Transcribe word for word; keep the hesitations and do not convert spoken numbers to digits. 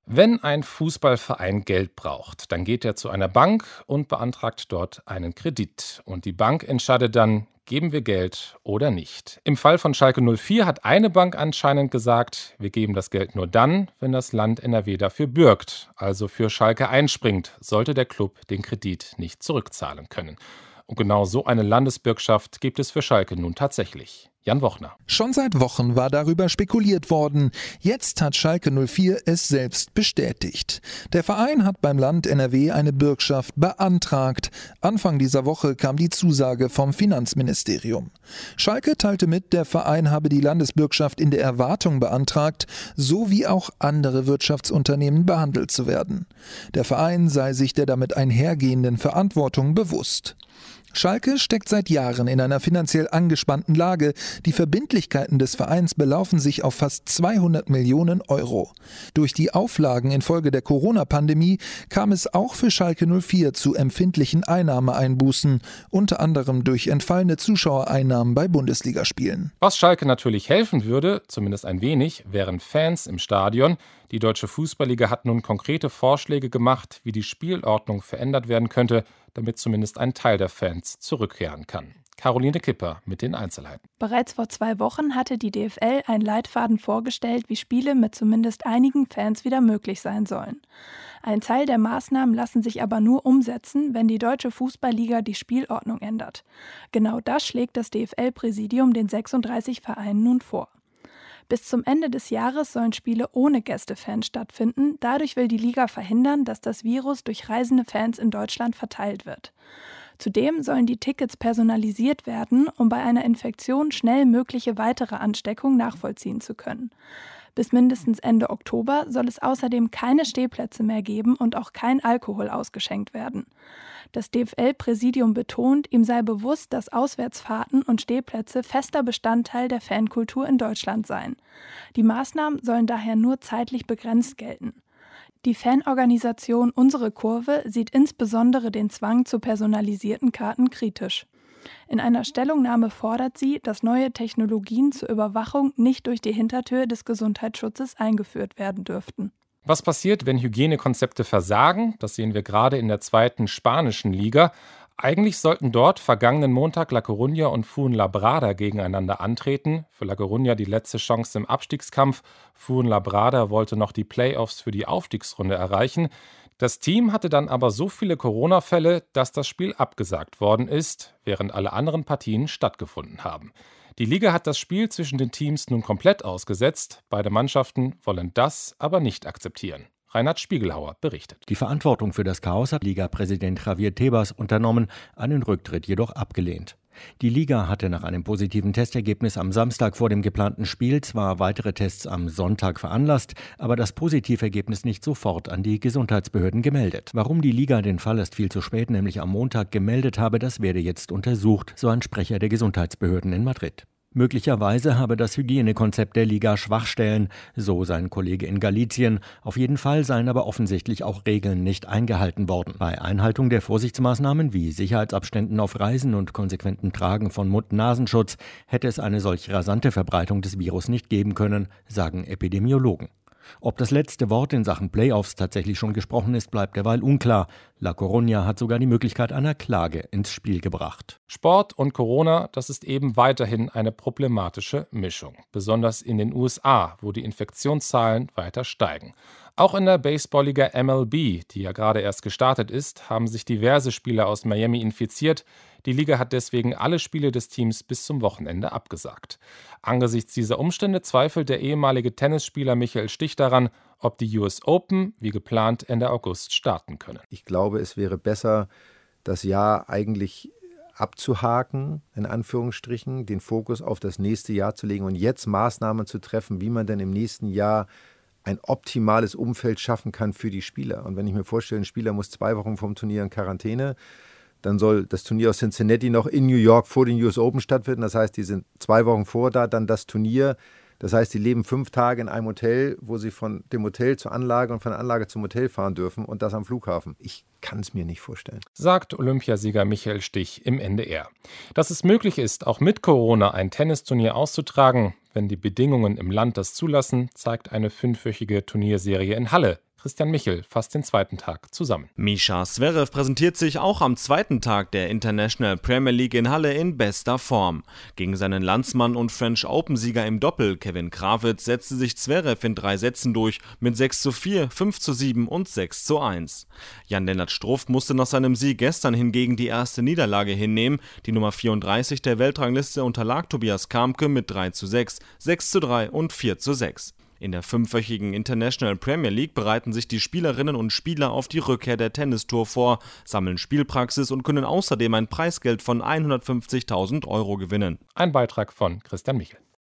Wenn ein Fußballverein Geld braucht, dann geht er zu einer Bank und beantragt dort einen Kredit. Und die Bank entscheidet dann, geben wir Geld oder nicht. Im Fall von Schalke null vier hat eine Bank anscheinend gesagt, wir geben das Geld nur dann, wenn das Land N R W dafür bürgt, also für Schalke einspringt, sollte der Klub den Kredit nicht zurückzahlen können. Und genau so eine Landesbürgschaft gibt es für Schalke nun tatsächlich. Jan Wochner. Schon seit Wochen war darüber spekuliert worden. Jetzt hat Schalke null vier es selbst bestätigt. Der Verein hat beim Land N R W eine Bürgschaft beantragt. Anfang dieser Woche kam die Zusage vom Finanzministerium. Schalke teilte mit, der Verein habe die Landesbürgschaft in der Erwartung beantragt, so wie auch andere Wirtschaftsunternehmen behandelt zu werden. Der Verein sei sich der damit einhergehenden Verantwortung bewusst. Schalke steckt seit Jahren in einer finanziell angespannten Lage. Die Verbindlichkeiten des Vereins belaufen sich auf fast zweihundert Millionen Euro. Durch die Auflagen infolge der Corona-Pandemie kam es auch für Schalke null vier zu empfindlichen Einnahmeeinbußen, unter anderem durch entfallene Zuschauereinnahmen bei Bundesligaspielen. Was Schalke natürlich helfen würde, zumindest ein wenig, wären Fans im Stadion. Die Deutsche Fußballliga hat nun konkrete Vorschläge gemacht, wie die Spielordnung verändert werden könnte, damit zumindest ein Teil der Fans zurückkehren kann. Caroline Kipper mit den Einzelheiten. Bereits vor zwei Wochen hatte die D F L einen Leitfaden vorgestellt, wie Spiele mit zumindest einigen Fans wieder möglich sein sollen. Ein Teil der Maßnahmen lassen sich aber nur umsetzen, wenn die Deutsche Fußballliga die Spielordnung ändert. Genau das schlägt das D F L-Präsidium den sechsunddreißig Vereinen nun vor. Bis zum Ende des Jahres sollen Spiele ohne Gästefans stattfinden. Dadurch will die Liga verhindern, dass das Virus durch reisende Fans in Deutschland verteilt wird. Zudem sollen die Tickets personalisiert werden, um bei einer Infektion schnell mögliche weitere Ansteckung nachvollziehen zu können. Bis mindestens Ende Oktober soll es außerdem keine Stehplätze mehr geben und auch kein Alkohol ausgeschenkt werden. Das D F L-Präsidium betont, ihm sei bewusst, dass Auswärtsfahrten und Stehplätze fester Bestandteil der Fankultur in Deutschland seien. Die Maßnahmen sollen daher nur zeitlich begrenzt gelten. Die Fanorganisation Unsere Kurve sieht insbesondere den Zwang zu personalisierten Karten kritisch. In einer Stellungnahme fordert sie, dass neue Technologien zur Überwachung nicht durch die Hintertür des Gesundheitsschutzes eingeführt werden dürften. Was passiert, wenn Hygienekonzepte versagen? Das sehen wir gerade in der zweiten spanischen Liga. Eigentlich sollten dort vergangenen Montag La Coruña und Fuenlabrada gegeneinander antreten. Für La Coruña die letzte Chance im Abstiegskampf. Fuenlabrada wollte noch die Playoffs für die Aufstiegsrunde erreichen. Das Team hatte dann aber so viele Corona-Fälle, dass das Spiel abgesagt worden ist, während alle anderen Partien stattgefunden haben. Die Liga hat das Spiel zwischen den Teams nun komplett ausgesetzt. Beide Mannschaften wollen das aber nicht akzeptieren. Reinhard Spiegelhauer berichtet. Die Verantwortung für das Chaos hat Liga-Präsident Javier Tebas unternommen, einen Rücktritt jedoch abgelehnt. Die Liga hatte nach einem positiven Testergebnis am Samstag vor dem geplanten Spiel zwar weitere Tests am Sonntag veranlasst, aber das Positivergebnis nicht sofort an die Gesundheitsbehörden gemeldet. Warum die Liga den Fall erst viel zu spät, nämlich am Montag, gemeldet habe, das werde jetzt untersucht, so ein Sprecher der Gesundheitsbehörden in Madrid. Möglicherweise habe das Hygienekonzept der Liga Schwachstellen, so sein Kollege in Galicien. Auf jeden Fall seien aber offensichtlich auch Regeln nicht eingehalten worden. Bei Einhaltung der Vorsichtsmaßnahmen wie Sicherheitsabständen auf Reisen und konsequentem Tragen von Mund-Nasenschutz hätte es eine solch rasante Verbreitung des Virus nicht geben können, sagen Epidemiologen. Ob das letzte Wort in Sachen Playoffs tatsächlich schon gesprochen ist, bleibt derweil unklar. La Coruña hat sogar die Möglichkeit einer Klage ins Spiel gebracht. Sport und Corona, das ist eben weiterhin eine problematische Mischung. Besonders in den U S A, wo die Infektionszahlen weiter steigen. Auch in der Baseballliga M L B, die ja gerade erst gestartet ist, haben sich diverse Spieler aus Miami infiziert. Die Liga hat deswegen alle Spiele des Teams bis zum Wochenende abgesagt. Angesichts dieser Umstände zweifelt der ehemalige Tennisspieler Michael Stich daran, ob die U S Open wie geplant Ende August starten können. Ich glaube, es wäre besser, das Jahr eigentlich abzuhaken, in Anführungsstrichen, den Fokus auf das nächste Jahr zu legen und jetzt Maßnahmen zu treffen, wie man denn im nächsten Jahr ein optimales Umfeld schaffen kann für die Spieler. Und wenn ich mir vorstelle, ein Spieler muss zwei Wochen vom Turnier in Quarantäne, dann soll das Turnier aus Cincinnati noch in New York vor den U S Open stattfinden. Das heißt, die sind zwei Wochen vor da, dann das Turnier. Das heißt, die leben fünf Tage in einem Hotel, wo sie von dem Hotel zur Anlage und von der Anlage zum Hotel fahren dürfen und das am Flughafen. Ich kann es mir nicht vorstellen. Sagt Olympiasieger Michael Stich im N D R. Dass es möglich ist, auch mit Corona ein Tennisturnier auszutragen, wenn die Bedingungen im Land das zulassen, zeigt eine fünfwöchige Turnierserie in Halle. Christian Michel fasst den zweiten Tag zusammen. Mischa Zverev präsentiert sich auch am zweiten Tag der International Premier League in Halle in bester Form. Gegen seinen Landsmann und French Open-Sieger im Doppel, Kevin Krawitz, setzte sich Zverev in drei Sätzen durch mit sechs zu vier, fünf zu sieben und sechs zu eins. Jan-Lennart Struff musste nach seinem Sieg gestern hingegen die erste Niederlage hinnehmen. Die Nummer vierunddreißig der Weltrangliste unterlag Tobias Kamke mit drei zu sechs, sechs zu drei und vier zu sechs. In der fünfwöchigen International Premier League bereiten sich die Spielerinnen und Spieler auf die Rückkehr der Tennistour vor, sammeln Spielpraxis und können außerdem ein Preisgeld von hundertfünfzigtausend Euro gewinnen. Ein Beitrag von Christian Michel.